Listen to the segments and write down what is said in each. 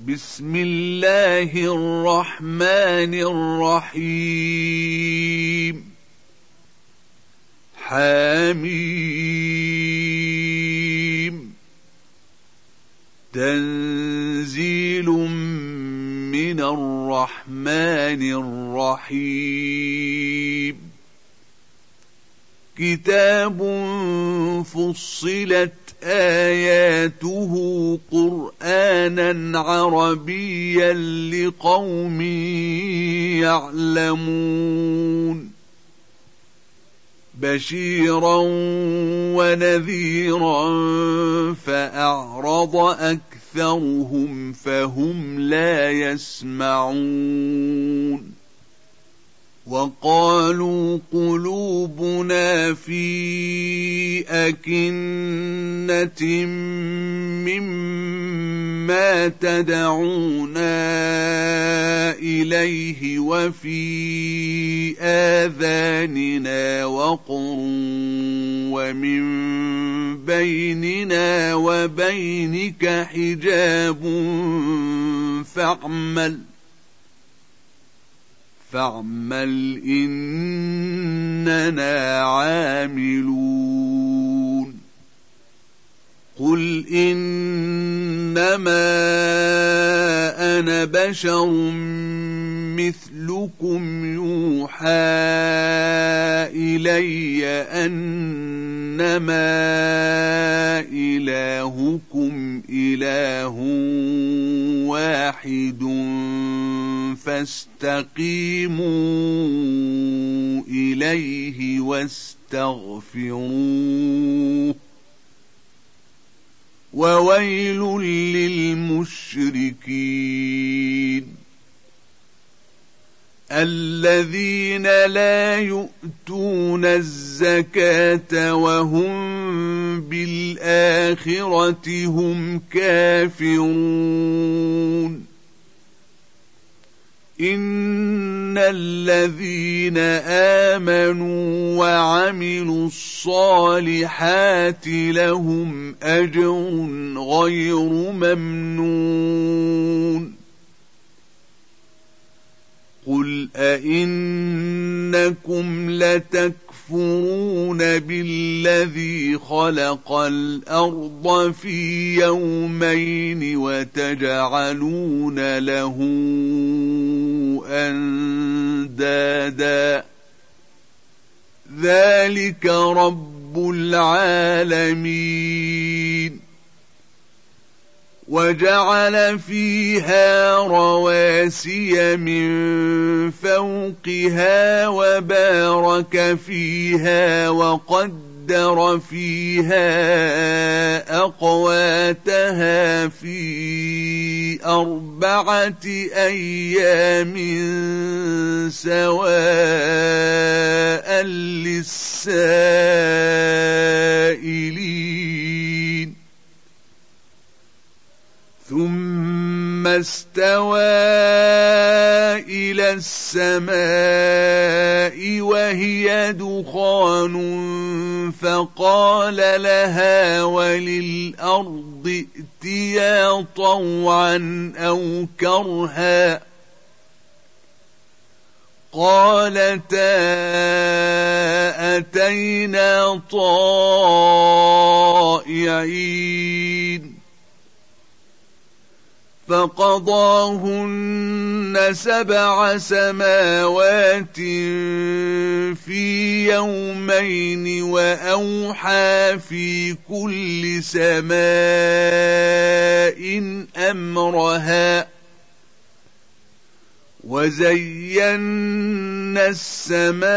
بسم الله الرحمن الرحيم حميم تنزيل من الرحمن الرحيم كتاب فصلت آياته قرآنا عربيا لقوم يعلمون بشيرا ونذيرا فأعرض أكثرهم فهم لا يسمعون وقالوا قلوبنا في أكنة مما تدعونا إليه وفي آذاننا وقر ومن بيننا وبينك حجاب فاعمل إننا عاملون قل إنما أنا بشر مثلكم يوحى إلي أنما إلهكم إله واحد فاستقيموا إليه واستغفروه وويل للمشركين الذين لا يؤتون الزكاة وهم بالآخرة هم كافرون إن الذين آمنوا وعملوا الصالحات لهم أجر غير ممنون قل أئنكم لتكفرون بالذي خلق الأرض في يومين وتجعلون له أندادا ذلك رب العالمين وجعل فيها رواسي من فوقها وبارك فيها وقدر فيها أقواتها في 4 أيام سواء للسائلين ثم استوى إلى السماء وهي دخان فقال لها وللأرض ائتيا طوعا أو كرها قالتا أتينا طائعين فقضاهن 7 سماوات في يومين وأوحى في كل سماء أمرها وزينا السماء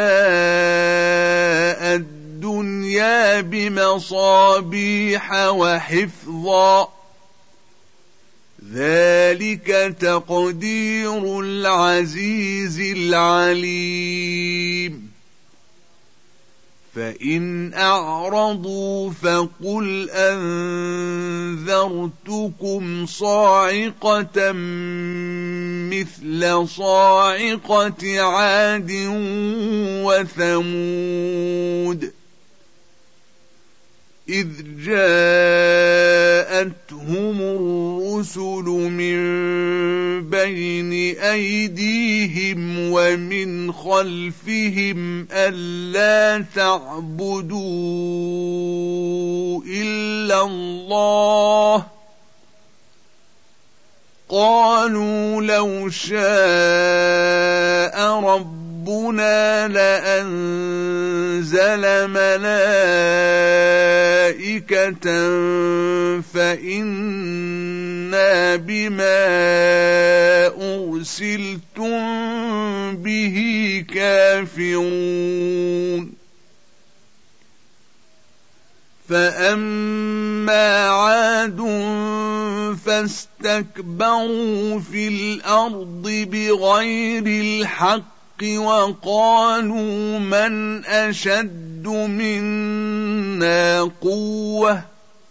الدنيا بمصابيح وحفظا ذلك تقدير العزيز العليم فإن أعرضوا فقل أنذرتكم صاعقة مثل صاعقة عاد وثمود إذ جاءتهم الرسل من بين أيديهم ومن خلفهم ألا تعبدوا إلا الله قالوا لو شاء ربنا لأنزل ملائكة فإنا بما أرسلتم به كافرون فأما عاد فاستكبروا في الأرض بغير الحق وقالوا من أشد منا قوة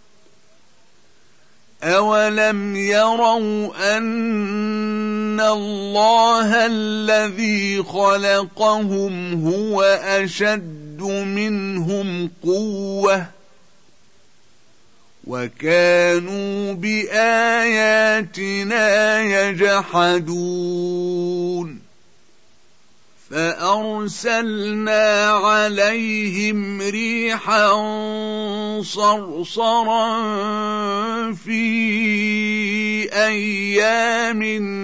أولم يروا أن الله الذي خلقهم هو أشد منهم قوة وكانوا بآياتنا يجحدون فأرسلنا عليهم ريحا صرصرا في أيام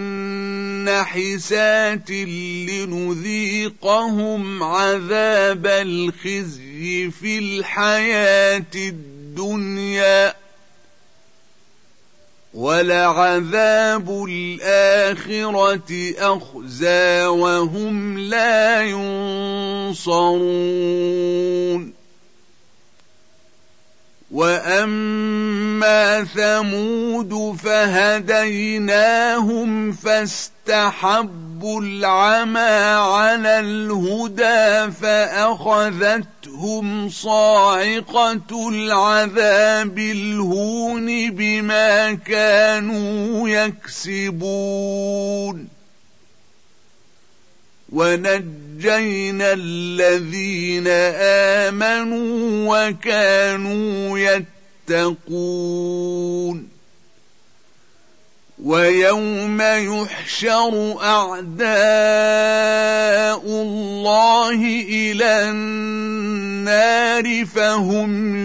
نحسات لنذيقهم عذاب الخزي في الحياة الدنيا ولعذاب الآخرة أخزى وهم لا ينصرون وأما ثمود فهديناهم فاستحبوا العمى على الهدى فأخذتهم صاعقة العذاب الهون بما كانوا يكسبون ونجينا الذين آمنوا وكانوا يتقون ويوم يحشر أعداء الله إلى النار فهم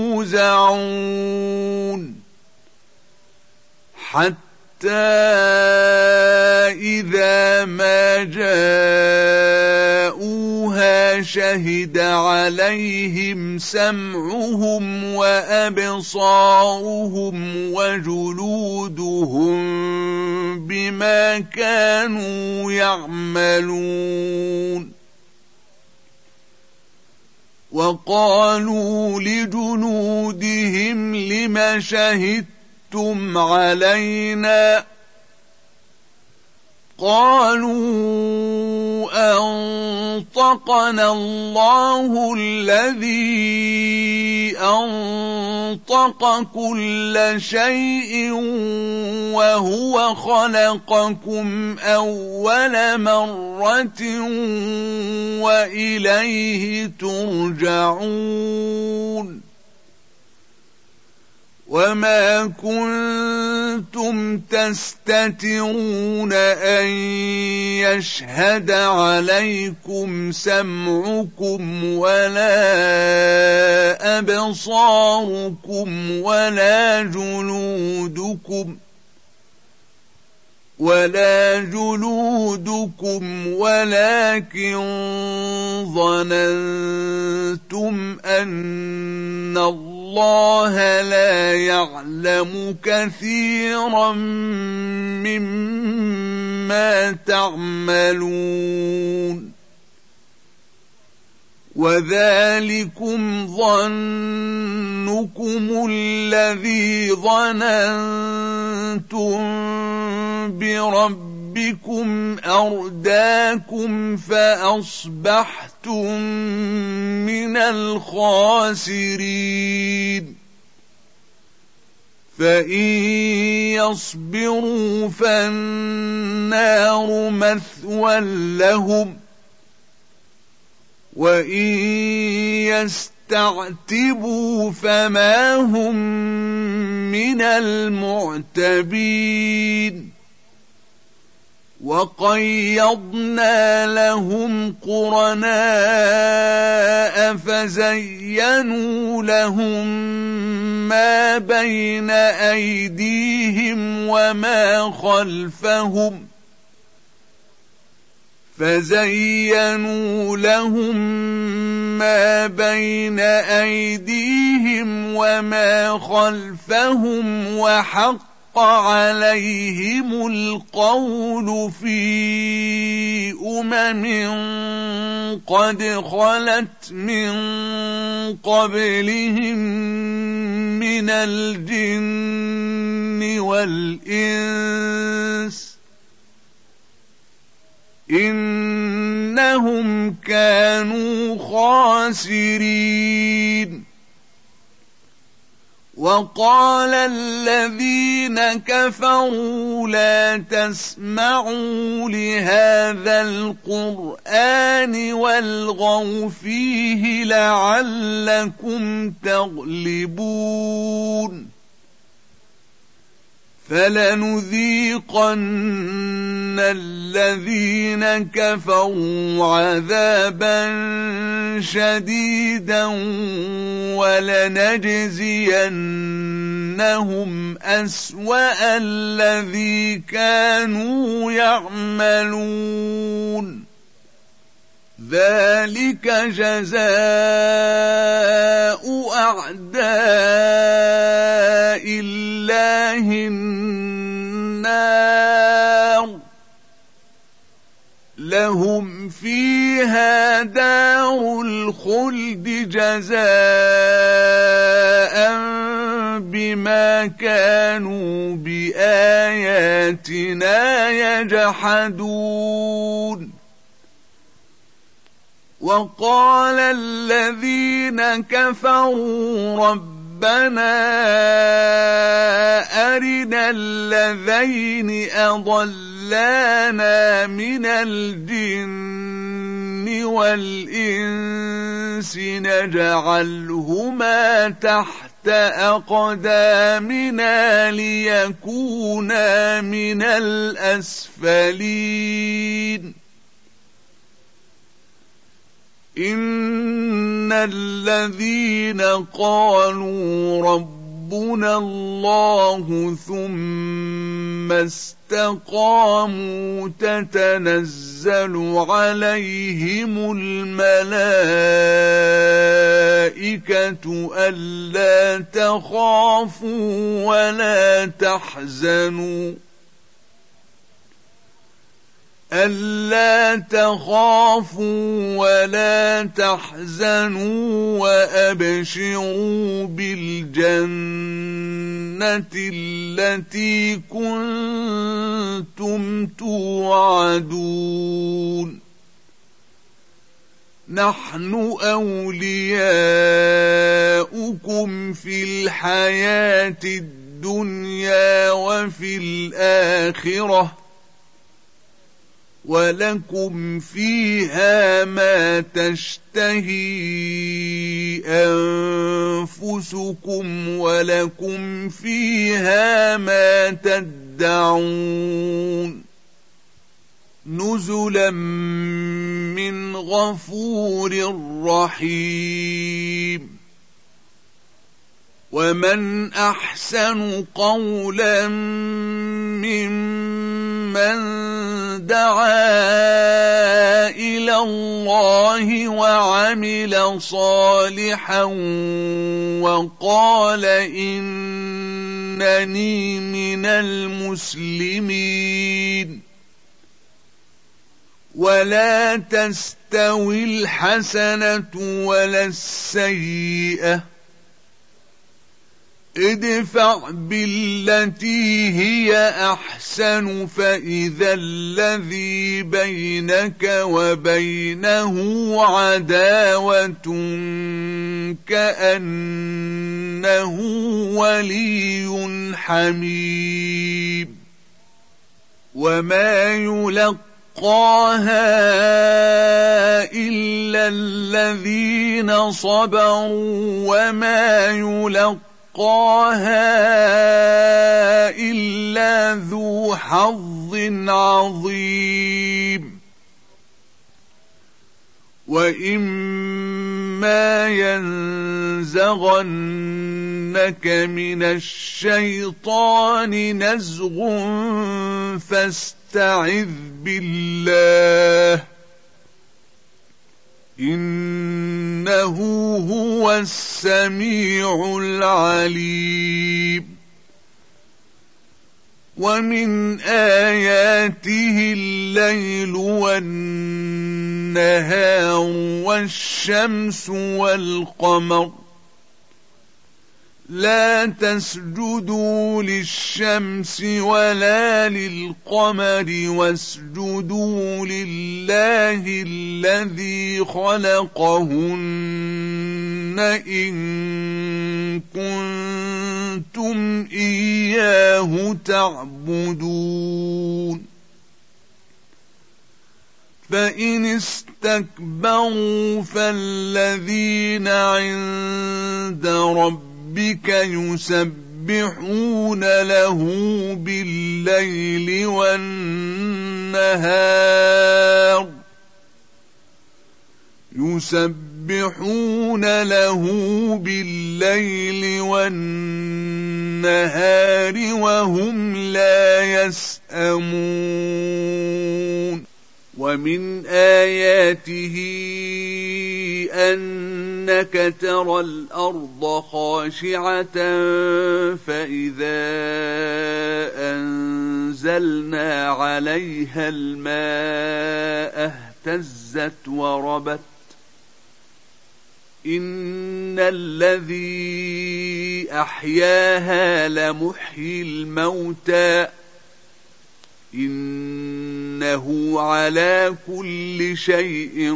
يوزعون حتى إذا ما جاءوها شهد عليهم سمعهم وأبصارهم وجلودهم بما كانوا يعملون وقالوا لجلودهم لم شهدتم علينا قالوا أنطقنا الله الذي أنطق كل شيء وهو خلقكم أول مرة وإليه ترجعون وما كنتم تستترون أن يشهد عليكم سمعكم ولا أبصاركم ولا جلودكم ولكن ظننتم أن الله لا يعلم كثيرا مما تعملون وذلكم ظنكم الذي ظننتم بربكم أرداكم فأصبحتم من الخاسرين فإن يصبروا فالنار مثوى لهم وإن يستعتبوا فما هم من المعتبين وقيضنا لهم قرناء فزينوا لهم ما بين أيديهم وما خلفهم وحق عليهم القول في قد خلت من قبلهم من الجن والإنس إنهم كانوا خاسرين وقال الذين كفروا لا تسمعوا لهذا القرآن والغوا فيه لعلكم تغلبون فلنذيقن الذين كفروا عذابا شديدا ولنجزينهم أسوأ الذي كانوا يعملون ذلك جزاء أعداء الله النار لهم فيها دار الخلد جزاء بما كانوا بآياتنا يجحدون وقال الذين كفروا ربنا أرنا الذين أضلانا من الجن والإنس نجعلهما تحت أقدامنا ليكونا من الأسفلين إن الذين قالوا ربنا الله ثم استقاموا تتنزل عليهم الملائكة ألا تخافوا ولا تحزنوا وأبشروا بالجنة التي كنتم توعدون نحن أولياؤكم في الحياة الدنيا وفي الآخرة ولكم فيها ما تشتهي أنفسكم ولكم فيها ما تدعون نزلا من غفور رحيم ومن أحسن قولا ممن دعا إلى الله وعمل صالحا وقال إنني من المسلمين ولا تستوي الحسنة ولا السيئة ادفع بالتي هي أحسن فإذا الذي بينك وبينه عداوة كأنه ولي حميم وما يلقاها يلقاها إلا الذين صبروا وما يلقاها إلا ذو حظ عظيم وإما ينزغنك من الشيطان نزغ فاستعذ بالله إنه هو السميع العليم ومن آياته الليل والنهار والشمس والقمر لا تسجدوا للشمس ولا للقمر واسجدوا لله الذي خلقهن إن كنتم إياه تعبدون فإن استكبروا فالذين عند ربك يسبحون له بالليل والنهار وهم لا يسأمون ومن آياته أنك ترى الأرض خاشعة فإذا أنزلنا عليها الماء اهتزت وربت إن الذي أحياها لمحيي الموتى إنه على كل شيء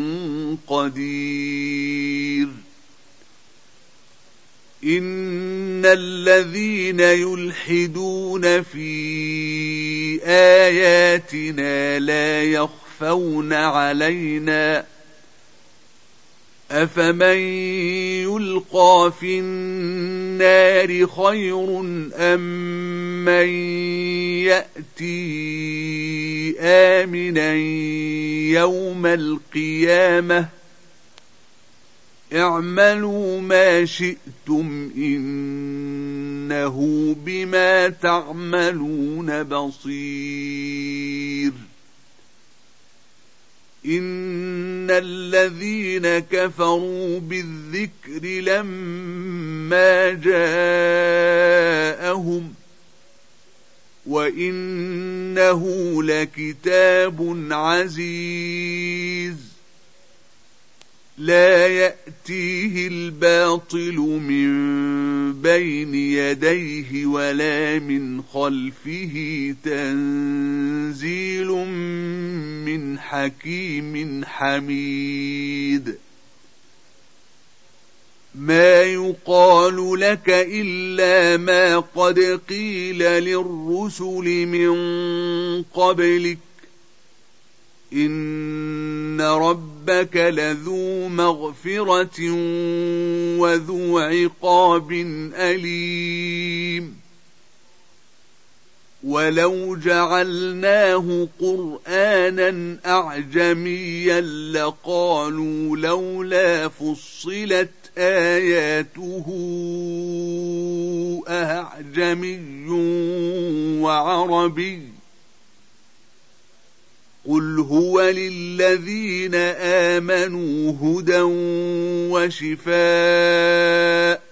قدير إن الذين يلحدون في آياتنا لا يخفون علينا أفمن يلقى في النار خير أم من يأتي آمنا يوم القيامة اعملوا ما شئتم إنه بما تعملون بصير إن الذين كفروا بالذكر لما جاءهم وإنه لكتاب عزيز لا يأتيه الباطل من بين يديه ولا من خلفه تنزيل من حكيم حميد ما يقال لك إلا ما قد قيل للرسل من قبلك إن ربك لذو مغفرة وذو عقاب أليم ولو جعلناه قرآنا أعجميا لقالوا لولا فصلت آياته أعجمي وعربي قل هو للذين آمنوا هدى وشفاء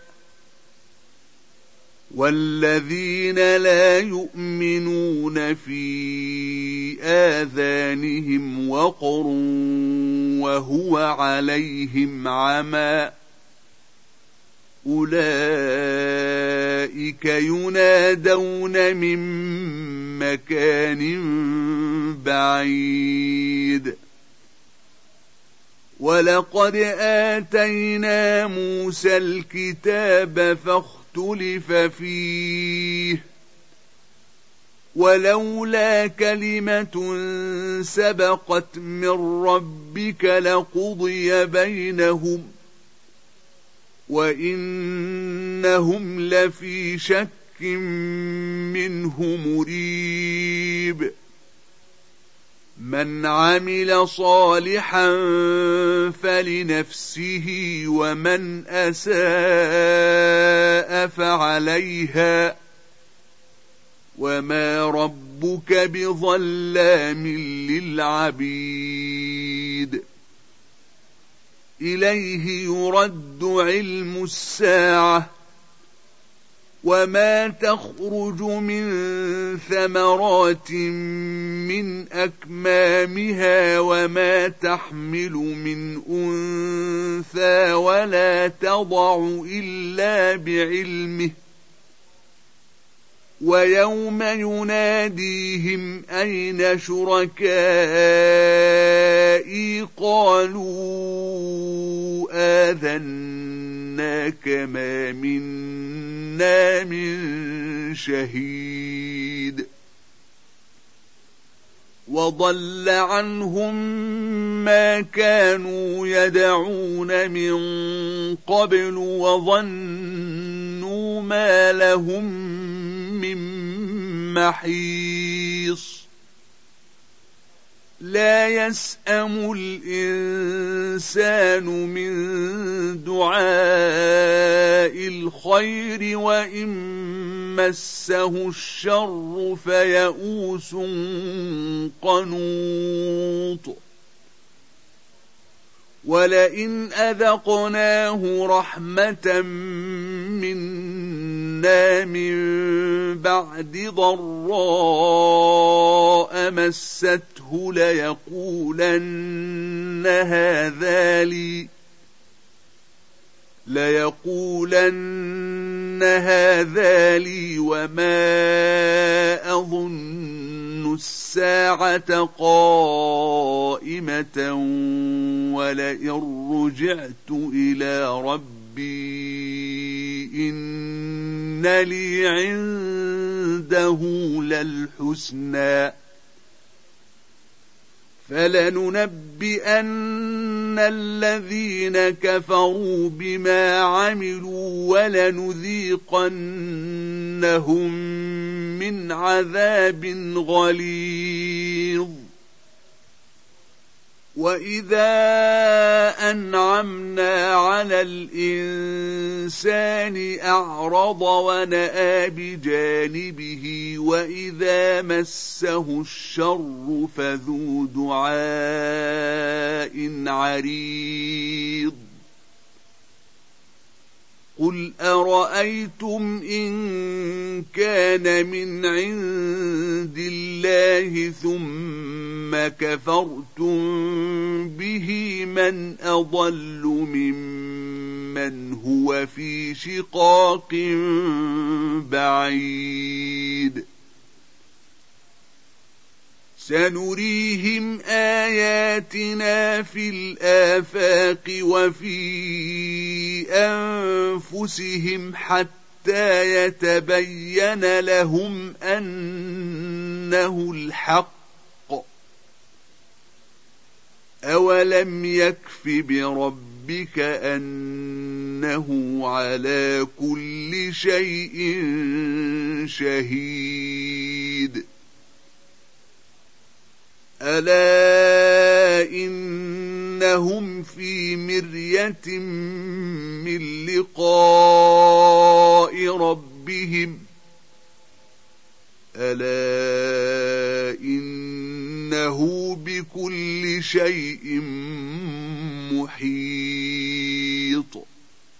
والذين لا يؤمنون في آذانهم وقر وهو عليهم عمى أولئك ينادون من مكان بعيد ولقد آتينا موسى الكتاب فاختلف فيه ولولا كلمة سبقت من ربك لقضي بينهم وإنهم لفي شك منه مريب من عمل صالحا فلنفسه ومن أساء فعليها وما ربك بظلام للعبيد إليه يرد علم الساعة وما تخرج من ثمرات من أكمامها وما تحمل من أنثى ولا تضع إلا بعلمه ويوم يناديهم أين شركائي قالوا آذناك ما منا من شهيد وضل عنهم ما كانوا يدعون من قبل وظنوا ما لهم من محيص لا يسأم الإنسان من دعاء الخير وإن مسه الشر فيئوس قنوط ولئن أذقناه رحمة منا من بعد ضراء مسته ليقولن هذا لي وما أظن الساعة قائمة ولئن رجعت إلى ربي إن لي عنده للحسنى فلننبئن الذين كفروا بما عملوا ولنذيقنهم من عذاب غليظ وإذا أنعمنا على الإنسان أعرض ونأى بجانبه وإذا مسه الشر فذو دعاء عريض قل أرأيتم إن كان من عند الله ثم كفرتم به من أضل ممن هو في شقاق بعيد سنريهم آياتنا في الآفاق وفي أنفسهم حتى يتبين لهم أنه الحق أولم يكف بربك أنه على كل شيء شهيد ألا إنهم في مرية من لقاء ربهم ألا إنه بكل شيء محيط